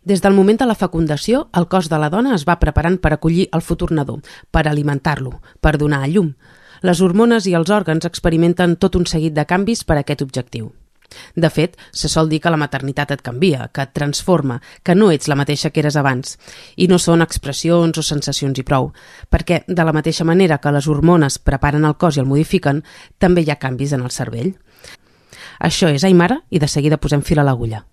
Des del moment de la fecundació, el cos de la dona es va preparant per acollir el futur nadó, per alimentar-lo, per donar a llum. Les hormones i els òrgans experimenten tot un seguit de canvis per a aquest objectiu. De fet, se sol dir que la maternitat et canvia, que et transforma, que no ets la mateixa que eres abans. I no són expressions o sensacions i prou, perquè de la mateixa manera que les hormones preparen el cos i el modifiquen, també hi ha canvis en el cervell. Això és Aimara i de seguida posem fil a l'agulla.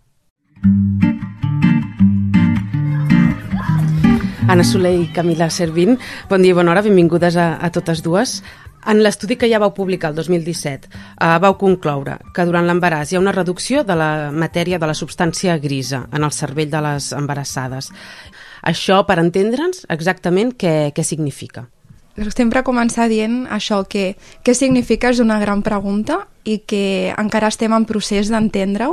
Anna Soler i Camila Servín, bon dia i bona hora, benvingudes a totes dues. En l'estudi que ja vau publicar el 2017 vau concloure que durant l'embaràs hi ha una reducció de la matèria de la substància grisa en el cervell de les embarassades. Això, per entendre'ns, exactament què significa? Sempre començar dient això, que què significa és una gran pregunta i que encara estem en procés d'entendre-ho.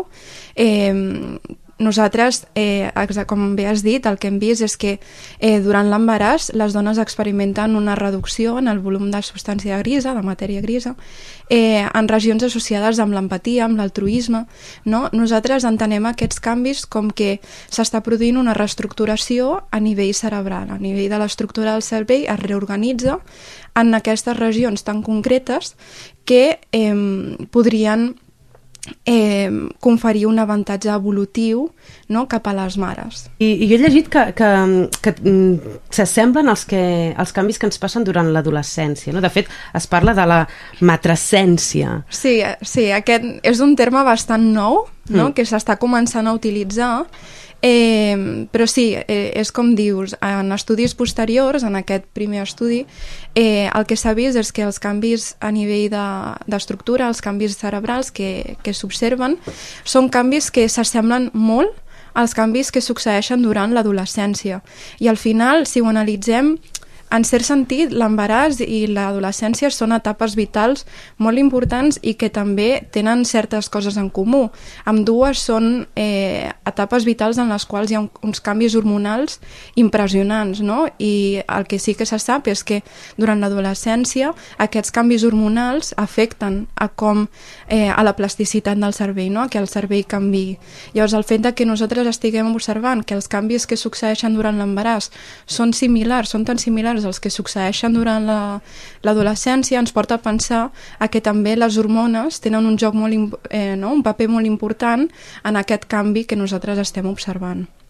Nosaltres, com bé has dit, el que hem vist és que durant l'embaràs les dones experimenten una reducció en el volum de substància grisa, de matèria grisa, en regions associades amb l'empatia, amb l'altruisme. No? Nosaltres entenem aquests canvis com que s'està produint una reestructuració a nivell cerebral. A nivell de l'estructura del cervell es reorganitza en aquestes regions tan concretes que podrien conferir un avantatge evolutiu, no?, cap a les mares. I jo he llegit que s'assemblen als canvis que ens passen durant l'adolescència, no? De fet, es parla de la matrescència. Sí, aquest és un terme bastant nou, no?, que s'està començant a utilitzar, però sí, és com dius, en estudis posteriors, en aquest primer estudi, el que s'ha vist és que els canvis a nivell d'estructura, els canvis cerebrals que s'observen, són canvis que s'assemblen molt als canvis que succeeixen durant l'adolescència. I al final, si ho analitzem, en cert sentit, l'embaràs i l'adolescència són etapes vitals molt importants i que també tenen certes coses en comú. Ambdues són etapes vitals en les quals hi ha uns canvis hormonals impressionants, no? I el que sí que se sap és que durant l'adolescència aquests canvis hormonals afecten a la plasticitat del cervell, no? Que el cervell canviï. Llavors, el fet que nosaltres estiguem observant que els canvis que succeeixen durant l'embaràs són tan similars als que succeeixen durant l'adolescència ens porta a pensar que també les hormones tenen un paper molt important en aquest canvi que nosaltres estem observant.